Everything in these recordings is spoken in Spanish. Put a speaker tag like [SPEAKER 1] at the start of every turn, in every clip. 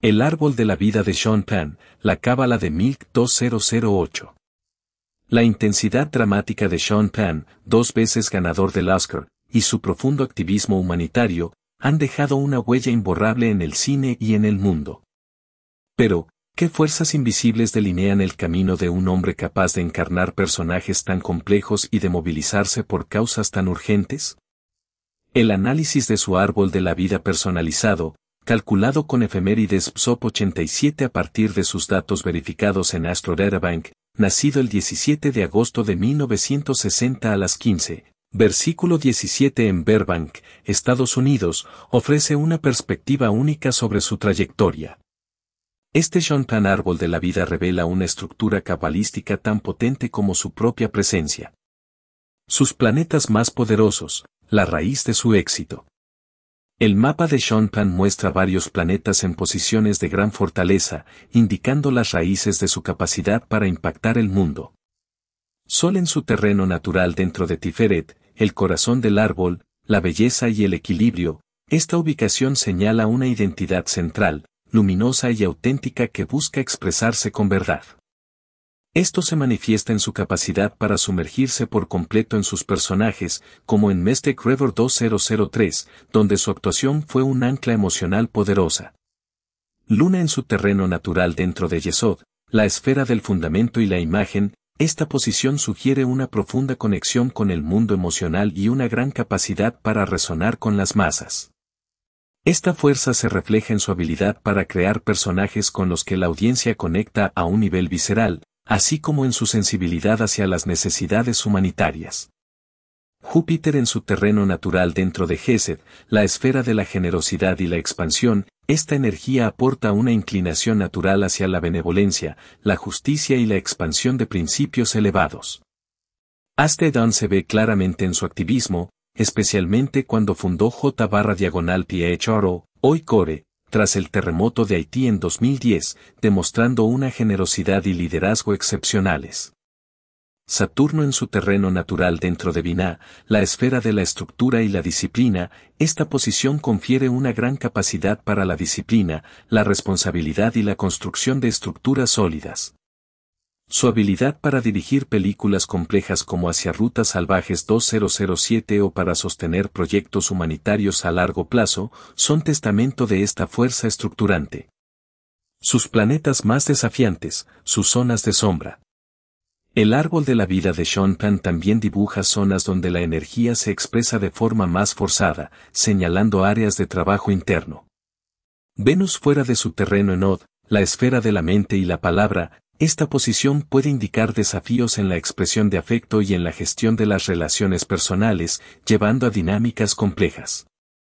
[SPEAKER 1] El árbol de la vida de Sean Penn, la cábala de Milk 2008. La intensidad dramática de Sean Penn, 2 veces ganador del Oscar, y su profundo activismo humanitario, han dejado una huella imborrable en el cine y en el mundo. Pero, ¿qué fuerzas invisibles delinean el camino de un hombre capaz de encarnar personajes tan complejos y de movilizarse por causas tan urgentes? El análisis de su árbol de la vida personalizado, calculado con efemérides PSOP 87 a partir de sus datos verificados en AstroDataBank, nacido el 17 de agosto de 1960 a las 15, versículo 17 en Burbank, Estados Unidos, ofrece una perspectiva única sobre su trayectoria. Este Sean Penn árbol de la vida revela una estructura cabalística tan potente como su propia presencia. Sus planetas más poderosos, la raíz de su éxito. El mapa de Sean Penn muestra varios planetas en posiciones de gran fortaleza, indicando las raíces de su capacidad para impactar el mundo. Sol en su terreno natural dentro de Tiferet, el corazón del árbol, la belleza y el equilibrio, esta ubicación señala una identidad central, luminosa y auténtica que busca expresarse con verdad. Esto se manifiesta en su capacidad para sumergirse por completo en sus personajes, como en Mystic River 2003, donde su actuación fue un ancla emocional poderosa. Luna en su terreno natural dentro de Yesod, la esfera del fundamento y la imagen, esta posición sugiere una profunda conexión con el mundo emocional y una gran capacidad para resonar con las masas. Esta fuerza se refleja en su habilidad para crear personajes con los que la audiencia conecta a un nivel visceral, así como en su sensibilidad hacia las necesidades humanitarias. Júpiter en su terreno natural dentro de Gesed, la esfera de la generosidad y la expansión, esta energía aporta una inclinación natural hacia la benevolencia, la justicia y la expansión de principios elevados. Astedon se ve claramente en su activismo, especialmente cuando fundó J/PHRO, hoy Core, tras el terremoto de Haití en 2010, demostrando una generosidad y liderazgo excepcionales. Saturno en su terreno natural dentro de Binah, la esfera de la estructura y la disciplina, esta posición confiere una gran capacidad para la disciplina, la responsabilidad y la construcción de estructuras sólidas. Su habilidad para dirigir películas complejas como Hacia Rutas Salvajes 2007 o para sostener proyectos humanitarios a largo plazo, son testamento de esta fuerza estructurante. Sus planetas más desafiantes, sus zonas de sombra. El árbol de la vida de Sean Penn también dibuja zonas donde la energía se expresa de forma más forzada, señalando áreas de trabajo interno. Venus fuera de su terreno en Od, la esfera de la mente y la palabra, esta posición puede indicar desafíos en la expresión de afecto y en la gestión de las relaciones personales, llevando a dinámicas complejas.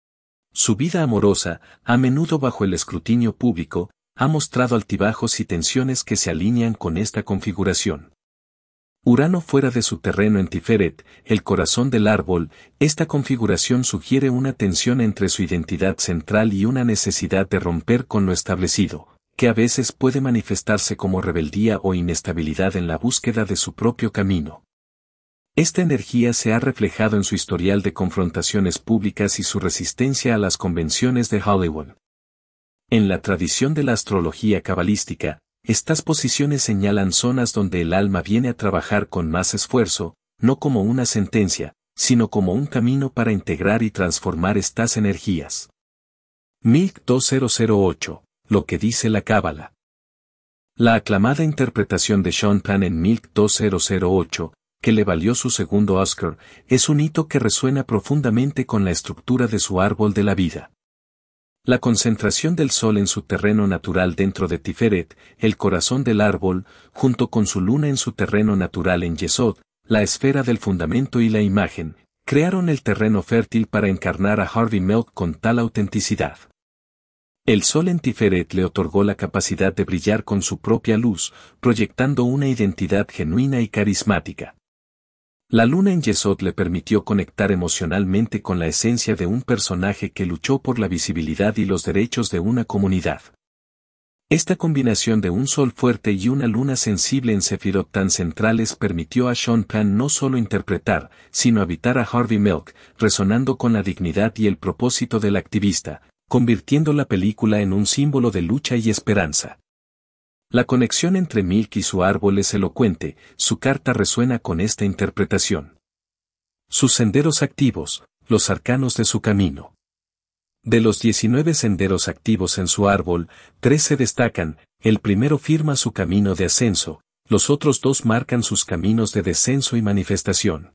[SPEAKER 1] Su vida amorosa, a menudo bajo el escrutinio público, ha mostrado altibajos y tensiones que se alinean con esta configuración. Urano fuera de su terreno en Tiferet, el corazón del árbol, esta configuración sugiere una tensión entre su identidad central y una necesidad de romper con lo establecido, que a veces puede manifestarse como rebeldía o inestabilidad en la búsqueda de su propio camino. Esta energía se ha reflejado en su historial de confrontaciones públicas y su resistencia a las convenciones de Hollywood. En la tradición de la astrología cabalística, estas posiciones señalan zonas donde el alma viene a trabajar con más esfuerzo, no como una sentencia, sino como un camino para integrar y transformar estas energías. Milk 2008. Lo que dice la cábala. La aclamada interpretación de Sean Penn en Milk 2008, que le valió su segundo Oscar, es un hito que resuena profundamente con la estructura de su árbol de la vida. La concentración del Sol en su terreno natural dentro de Tiferet, el corazón del árbol, junto con su luna en su terreno natural en Yesod, la esfera del fundamento y la imagen, crearon el terreno fértil para encarnar a Harvey Milk con tal autenticidad. El Sol en Tiferet le otorgó la capacidad de brillar con su propia luz, proyectando una identidad genuina y carismática. La luna en Yesod le permitió conectar emocionalmente con la esencia de un personaje que luchó por la visibilidad y los derechos de una comunidad. Esta combinación de un sol fuerte y una luna sensible en Sefirot tan centrales permitió a Sean Penn no solo interpretar, sino habitar a Harvey Milk, resonando con la dignidad y el propósito del activista, convirtiendo la película en un símbolo de lucha y esperanza. La conexión entre Milk y su árbol es elocuente, su carta resuena con esta interpretación. Sus senderos activos, los arcanos de su camino. De los 19 senderos activos en su árbol, 3 se destacan, el primero firma su camino de ascenso, los otros 2 marcan sus caminos de descenso y manifestación.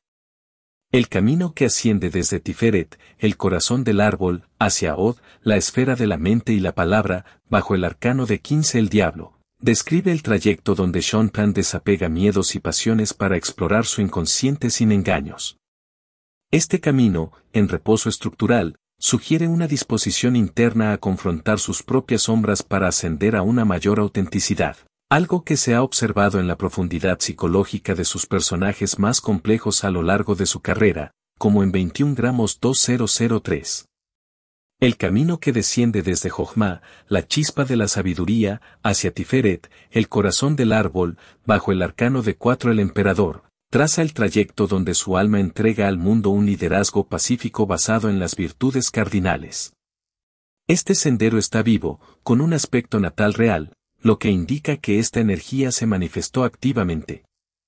[SPEAKER 1] El camino que asciende desde Tiferet, el corazón del árbol, hacia Od, la esfera de la mente y la palabra, bajo el arcano de 15 el diablo, describe el trayecto donde Sean Penn desapega miedos y pasiones para explorar su inconsciente sin engaños. Este camino, en reposo estructural, sugiere una disposición interna a confrontar sus propias sombras para ascender a una mayor autenticidad, algo que se ha observado en la profundidad psicológica de sus personajes más complejos a lo largo de su carrera, como en 21 gramos 2003. El camino que desciende desde Jochma, la chispa de la sabiduría, hacia Tiferet, el corazón del árbol, bajo el arcano de 4 el emperador, traza el trayecto donde su alma entrega al mundo un liderazgo pacífico basado en las virtudes cardinales. Este sendero está vivo, con un aspecto natal real, lo que indica que esta energía se manifestó activamente.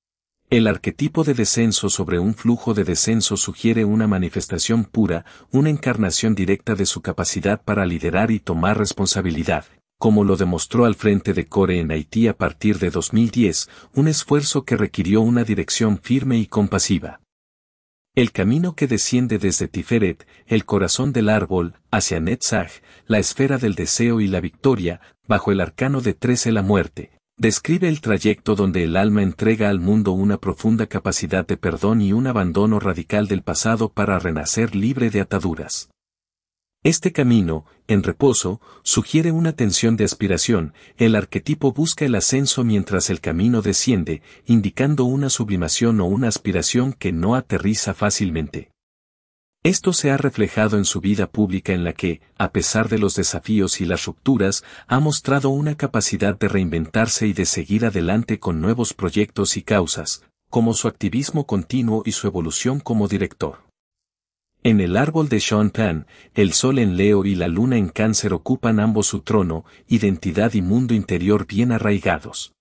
[SPEAKER 1] El arquetipo de descenso sobre un flujo de descenso sugiere una manifestación pura, una encarnación directa de su capacidad para liderar y tomar responsabilidad, como lo demostró al frente de Core en Haití a partir de 2010, un esfuerzo que requirió una dirección firme y compasiva. El camino que desciende desde Tiferet, el corazón del árbol, hacia Netzach, la esfera del deseo y la victoria, bajo el arcano de 13 la muerte, describe el trayecto donde el alma entrega al mundo una profunda capacidad de perdón y un abandono radical del pasado para renacer libre de ataduras. Este camino, en reposo, sugiere una tensión de aspiración, el arquetipo busca el ascenso mientras el camino desciende, indicando una sublimación o una aspiración que no aterriza fácilmente. Esto se ha reflejado en su vida pública en la que, a pesar de los desafíos y las rupturas, ha mostrado una capacidad de reinventarse y de seguir adelante con nuevos proyectos y causas, como su activismo continuo y su evolución como director. En el árbol de Sean Penn, el sol en Leo y la luna en Cáncer ocupan ambos su trono, identidad y mundo interior bien arraigados.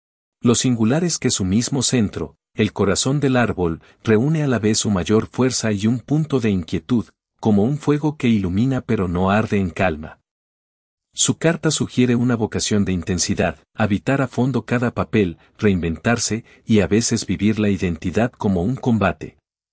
[SPEAKER 1] Lo singular es que su mismo centro, el corazón del árbol, reúne a la vez su mayor fuerza y un punto de inquietud, como un fuego que ilumina pero no arde en calma. Su carta sugiere una vocación de intensidad, habitar a fondo cada papel, reinventarse y a veces vivir la identidad como un combate.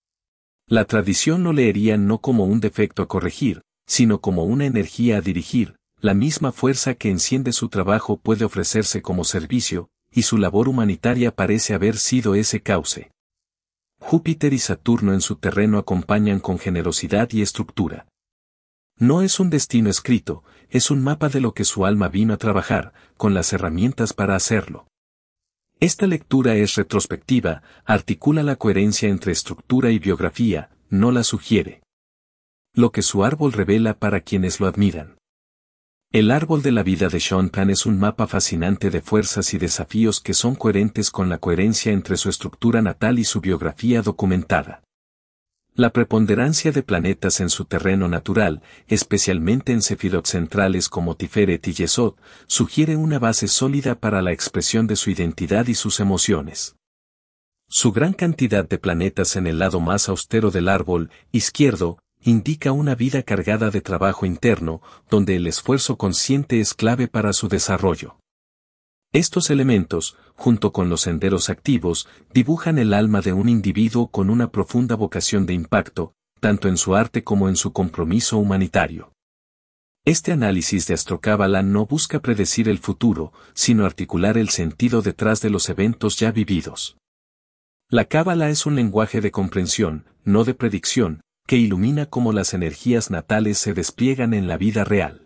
[SPEAKER 1] La tradición lo leería no como un defecto a corregir, sino como una energía a dirigir, la misma fuerza que enciende su trabajo puede ofrecerse como servicio, y su labor humanitaria parece haber sido ese cauce. Júpiter y Saturno en su terreno acompañan con generosidad y estructura. No es un destino escrito, es un mapa de lo que su alma vino a trabajar, con las herramientas para hacerlo. Esta lectura es retrospectiva, articula la coherencia entre estructura y biografía, no la sugiere. Lo que su árbol revela para quienes lo admiran. El árbol de la vida de Sean Penn es un mapa fascinante de fuerzas y desafíos que son coherentes con la coherencia entre su estructura natal y su biografía documentada. La preponderancia de planetas en su terreno natural, especialmente en sefirot centrales como Tiferet y Yesod, sugiere una base sólida para la expresión de su identidad y sus emociones. Su gran cantidad de planetas en el lado más austero del árbol izquierdo, indica una vida cargada de trabajo interno, donde el esfuerzo consciente es clave para su desarrollo. Estos elementos, junto con los senderos activos, dibujan el alma de un individuo con una profunda vocación de impacto, tanto en su arte como en su compromiso humanitario. Este análisis de Astrocábala no busca predecir el futuro, sino articular el sentido detrás de los eventos ya vividos. La cábala es un lenguaje de comprensión, no de predicción, que ilumina cómo las energías natales se despliegan en la vida real.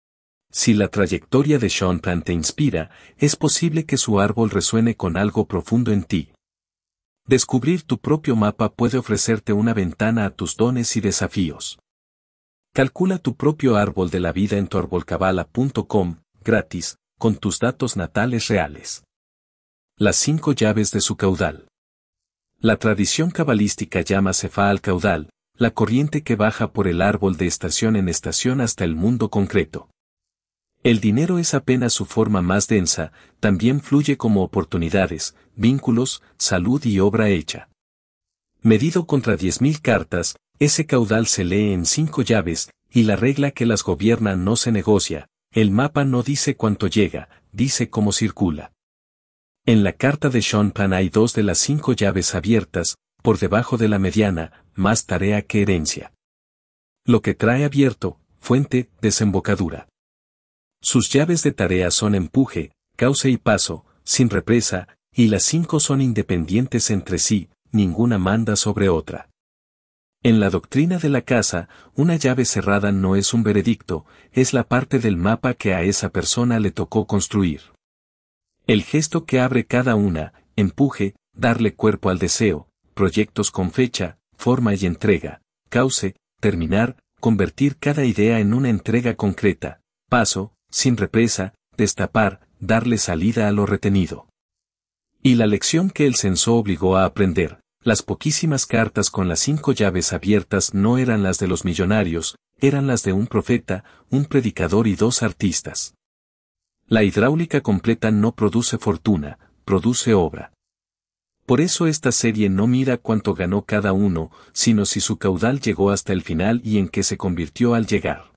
[SPEAKER 1] Si la trayectoria de Sean Penn te inspira, es posible que su árbol resuene con algo profundo en ti. Descubrir tu propio mapa puede ofrecerte una ventana a tus dones y desafíos. Calcula tu propio árbol de la vida en tuarbolcabala.com, gratis, con tus datos natales reales. Las 5 llaves de su caudal. La tradición cabalística llama Sefá al caudal, la corriente que baja por el árbol de estación en estación hasta el mundo concreto. El dinero es apenas su forma más densa, también fluye como oportunidades, vínculos, salud y obra hecha. Medido contra 10.000 cartas, ese caudal se lee en 5 llaves, y la regla que las gobierna no se negocia. El mapa no dice cuánto llega, dice cómo circula. En la carta de Sean Pan hay 2 de las 5 llaves abiertas, por debajo de la mediana, más tarea que herencia. Lo que trae abierto, fuente, desembocadura. Sus llaves de tarea son empuje, cauce y paso, sin represa, y las 5 son independientes entre sí, ninguna manda sobre otra. En la doctrina de la casa, una llave cerrada no es un veredicto, es la parte del mapa que a esa persona le tocó construir. El gesto que abre cada una, empuje, darle cuerpo al deseo, proyectos con fecha, forma y entrega, cauce, terminar, convertir cada idea en una entrega concreta, paso, sin represa, destapar, darle salida a lo retenido. Y la lección que el censo obligó a aprender, las poquísimas cartas con las 5 llaves abiertas no eran las de los millonarios, eran las de un profeta, un predicador y 2 artistas. La hidráulica completa no produce fortuna, produce obra. Por eso esta serie no mira cuánto ganó cada uno, sino si su caudal llegó hasta el final y en qué se convirtió al llegar.